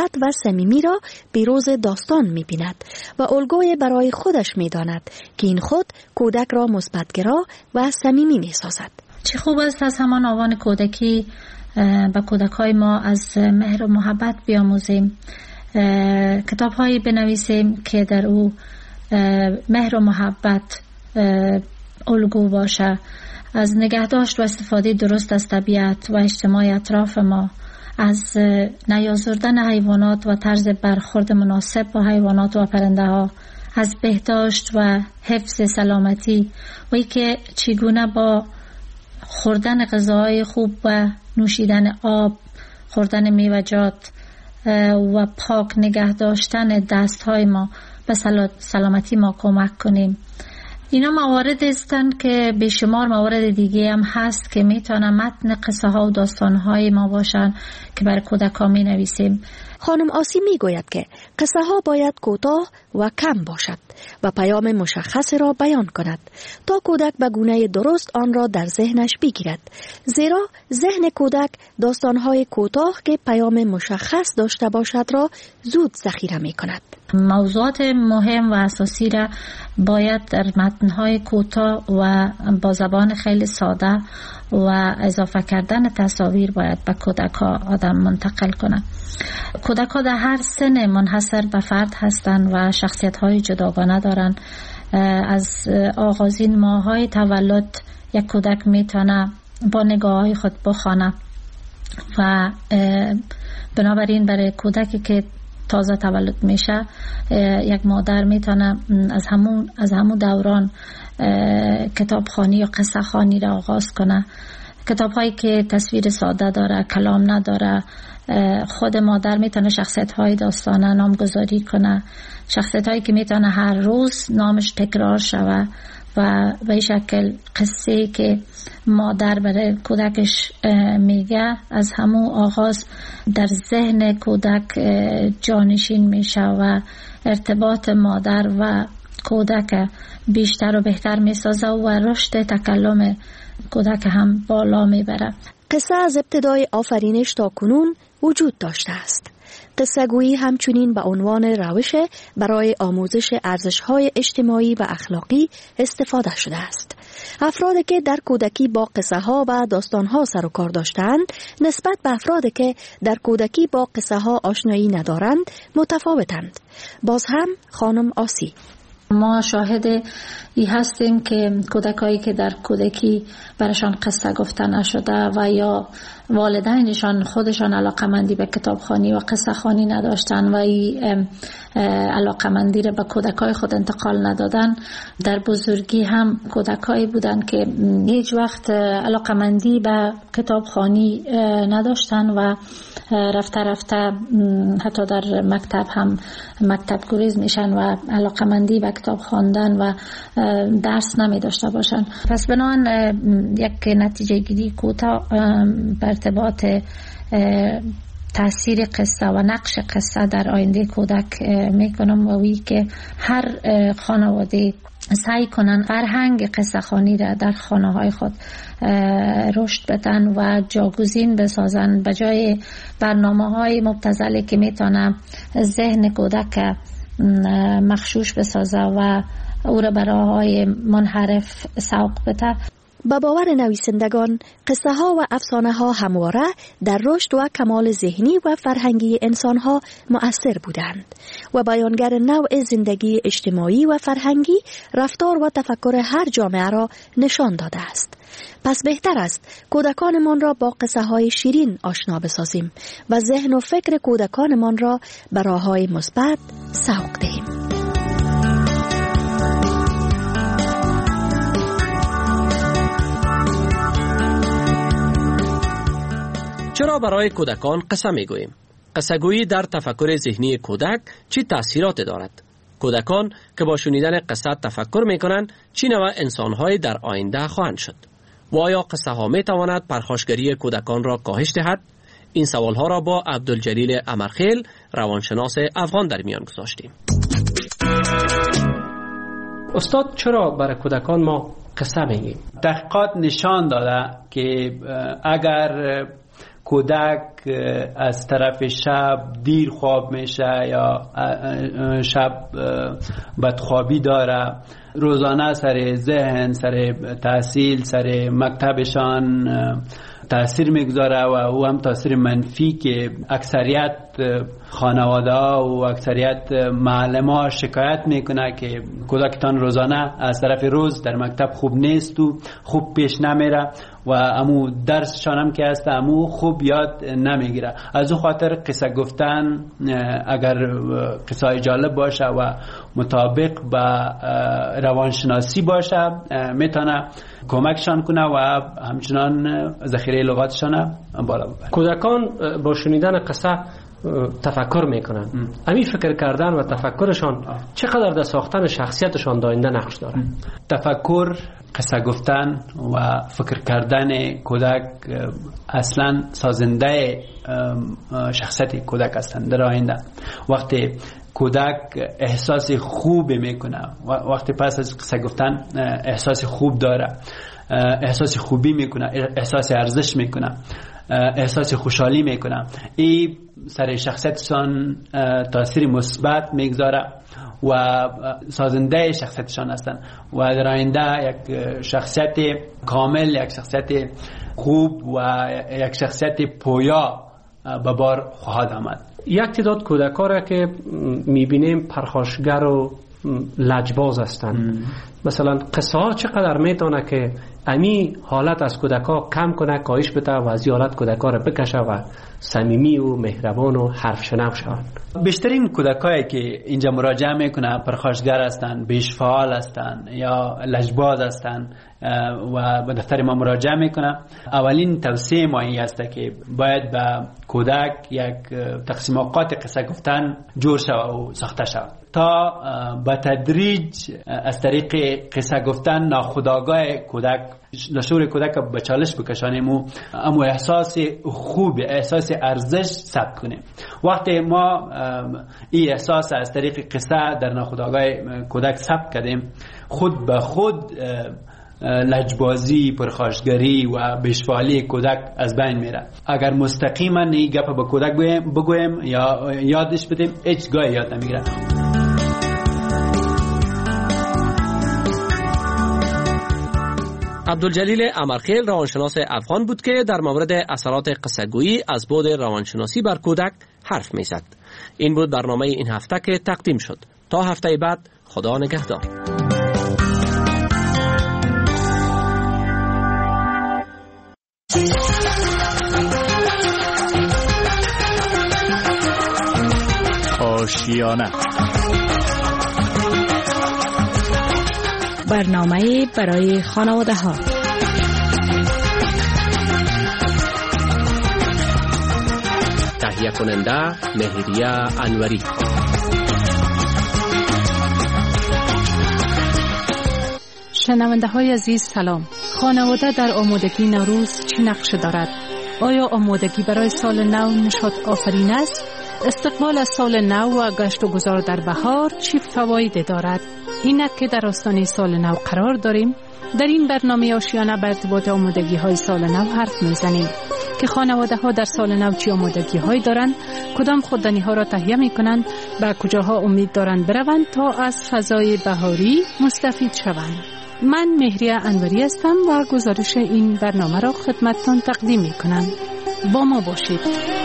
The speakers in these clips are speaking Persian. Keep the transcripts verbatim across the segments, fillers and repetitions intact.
محبت و صمیمی را بروز داستان می بیند و الگوی برای خودش می داند که این خود کودک را مثبت‌گرا و صمیمی می سازد. چه خوب است از همان آوان کودکی به کودک‌های ما از مهر و محبت بیاموزیم، کتاب‌هایی بنویسیم که در او مهر و محبت الگو باشه، از نگهداشت و استفاده درست از طبیعت و اجتماع اطراف ما، از نیازردن حیوانات و طرز برخورد مناسب با حیوانات و پرنده ها، از بهداشت و حفظ سلامتی و اینکه چگونه با خوردن غذاهای خوب و نوشیدن آب، خوردن میوه‌جات و پاک نگه داشتن دستهای ما به سلامتی ما کمک کنیم. اینا موارد هستند که به شمار موارد دیگه هم هست که میتونه متن قصه ها و داستان های ما باشن که برای کودکان می نویسیم. خانم آسی می گوید که قصه ها باید کوتاه و کم باشد و پیام مشخص را بیان کند تا کودک به گونه درست آن را در ذهنش بگیرد، زیرا ذهن کودک داستان های کوتاه که پیام مشخص داشته باشد را زود ذخیره می کند. موضوعات مهم و اساسی را باید در متن‌های کوتاه و با زبان خیلی ساده و اضافه کردن تصاویر باید به کودک‌ها آدم منتقل کنه. کودک‌ها در هر سن منحصر به فرد هستند و شخصیت‌های جداگانه دارند. از آغازین ماه‌های تولد یک کودک میتونه با نگاه‌های خود بخوانه و بنابراین برای کودکی که تازه تولد میشه یک مادر میتونه از همون از همون دوران کتابخوانی یا قصه خوانی را آغاز کنه. کتاب‌هایی که تصویر ساده داره، کلام نداره، خود مادر میتونه شخصیت‌های داستانه نامگذاری کنه، شخصیت‌هایی که میتونه هر روز نامش تکرار شوه و به این شکل قصه که مادر برای کودکش میگه از همون آغاز در ذهن کودک جانشین میشه و ارتباط مادر و کودک بیشتر و بهتر میسازه و رشد تکلم کودک هم بالا میبره. قصه از ابتدای آفرینش تا کنون وجود داشته است. قصه گویی همچنین به عنوان روش برای آموزش ارزش‌های اجتماعی و اخلاقی استفاده شده است. افرادی که در کودکی با قصه ها و داستان ها سر و کار داشتند نسبت به افرادی که در کودکی با قصه ها آشنایی ندارند متفاوتند. باز هم خانم آسی: ما شاهد ای هستیم که کودکایی که در کودکی برشان قصه گفته نشده و یا والدینشان خودشان علاقمندی به کتابخوانی و قصه خوانی نداشتن و این علاقمندی را به کودکای خود انتقال ندادن، در بزرگی هم کودکایی بودن که هیچ وقت علاقمندی به کتابخوانی نداشتن و رفته رفته حتی در مکتب هم مکتب گریز میشن و علاقمندی به کتاب خواندن و درس نمی داشته باشن. پس بنابراین یک نتیجه گیری کوتاه بر ارتباط تاثیر قصه و نقش قصه در آینده کودک میکنم و وی که هر خانواده سعی کنن فرهنگ قصه خوانی را در خانه های خود رشد بدن و جاگزین بسازن به جای برنامه های مبتذلی که میتونه ذهن کودک مخشوش بسازه و او را به راه‌های منحرف سوق بده. با باور نویسندگان قصه ها و افسانه ها همواره در رشد و کمال ذهنی و فرهنگی انسان ها مؤثر بودند و بیانگر نوع زندگی اجتماعی و فرهنگی، رفتار و تفکر هر جامعه را نشان داده است. پس بهتر است کودکانمان را با قصه های شیرین آشنا بسازیم و ذهن و فکر کودکانمان را به راه‌های مثبت سوق دهیم. چرا برای کودکان قصه میگوییم؟ قصه گویی در تفکر ذهنی کودک چی تأثیرات دارد؟ کودکان که با شنیدن قصه تفکر میکنند چی نوع انسان‌های در آینده خواهند شد؟ و آیا قصه ها می تواند پرخاشگری کودکان را کاهش دهد؟ این سوال ها را با عبدالجلیل امرخیل، روانشناس افغان، در میان گذاشتیم. استاد، چرا برای کودکان ما قصه میگیم؟ تحقیقات نشان داده که اگر کودک از طرف شب دیر خواب میشه یا شب بدخوابی داره، روزانه سر ذهن، سر تحصیل، سر مکتبشان تأثیر میگذاره و او هم تأثیر منفی که اکثریت خانواده و اکثریت معلم ها شکایت میکنه که کودکتان روزانه از طرف روز در مکتب خوب نیست و خوب پیش نمیره و امو درسشان هم که هست امو خوب یاد نمیگیره. از او خاطر قصه گفتن اگر قصه جالب باشه و مطابق با روانشناسی باشه میتونه کمکشان کنه و همچنان ذخیره لغاتشان بالا ببره. کودکان با شنیدن قصه تفکر میکنن. همین فکر کردن و تفکرشان چقدر در ساختن شخصیتشان داینده نقش داره؟ تفکر، قصه گفتن و فکر کردن کودک اصلا سازنده شخصیت کودک هستند در آینده. وقتی کودک احساس خوب میکنه، وقتی پس از قصه گفتن احساس خوب داره، احساس خوبی میکنه، احساس ارزش میکنه، احساس خوشحالی میکنه، این سر شخصیتشان تاثیر مثبت میگذاره و سازنده شخصیتشان هستند و در آینده یک شخصیت کامل، یک شخصیت خوب و یک شخصیت پویا به بار خواهد آمد. یک تعداد کودک‌ها را که میبینیم پرخاشگر و لجباز هستند، مثلا قصه ها چقدر میتونه که امی حالت از کودک‌ها کم کنه، کاهش بده و از حالت کودک‌ها را بکشه و صمیمی و مهربان و حرف شنو شوند؟ بیشترین کودکایی که اینجا مراجعه میکنه پرخاشگر هستند، بیش فعال هستند یا لجباز هستند و به دفتر ما مراجعه میکنه. اولین توصیه ما این است که باید به کودک یک تقسیم اوقات قصه گفتن جور شود و ساخته شود تا به تدریج از طریق قصه گفتن ناخودآگاه کودک، لشور کودک به چالش بکشانیم و اما احساس خوب، احساس ارزش ثبت کنیم. وقتی ما این احساس از طریق قصه در ناخودآگاه کودک ثبت کردیم، خود به خود لجبازی، پرخاشگری و بیشفعالی کودک از بین میره. اگر مستقیما این گپ به کودک بگویم یا یادش بدیم، هیچ گاهی یاد نمیگیره. عبدالجلیل امرخیل روانشناس افغان بود که در مورد اثرات قصه‌گویی از بعد روانشناسی بر کودک حرف میزد. این بود برنامه این هفته که تقدیم شد. تا هفته بعد، خدا نگهدار. آشیانه، برنامه برای خانواده ها. تهیه کننده مهریه انوری. شنونده های عزیز سلام. خانواده در آمادگی نوروز چه نقش دارد؟ آیا آمادگی برای سال نو نشاط آفرین است؟ استقبال از سال نو و گشت و گذار در بهار چه فوایدی دارد؟ اینک که در آستانه سال نو قرار داریم، در این برنامه آشیانه به ارتباط آمادگی های سال نو حرف میزنیم که خانواده ها در سال نو چه آمادگی های دارند، کدام خوددانی ها را تهیه می کنند، به کجاها امید دارند بروند تا از فضای بهاری مستفید شوند. من مهریه انوری هستم و گزارش این برنامه را خدمتتان تقدیم می کنم. با ما باشید.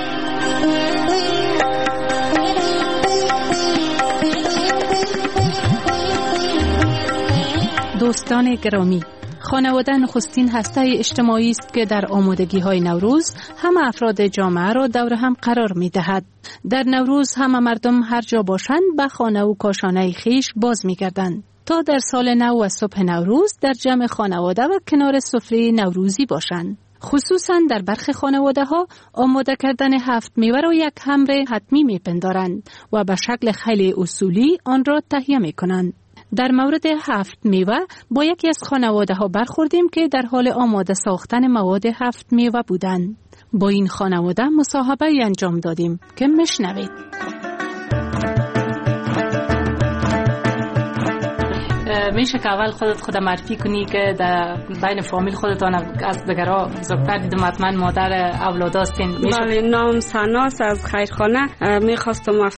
دوستان گرامی، خانواده نخستین هسته اجتماعی است که در آمادگی های نوروز همه افراد جامعه را دور هم قرار می دهد. در نوروز همه مردم هر جا باشند به خانه و کاشانه خیش باز می گردند تا در سال نو و صبح نوروز در جمع خانواده و کنار سفره نوروزی باشند. خصوصا در برخی خانواده ها آماده کردن هفت میوه را یک امر حتمی می پندارند و به شکل خیلی اصولی آن را تهیه می کنند. در مورد هفت میوه با یکی از خانواده ها برخوردیم که در حال آماده ساختن مواد هفت میوه بودند. با این خانواده مصاحبه انجام دادیم که میشنوید. میشه که اول خودت خود معرفی کنی که در بین فامیل خودتان از دیگرها بزرگتر دیدم حتما مادر اولاد هستین. بله، نام سناس از خیرخانه. میخواستم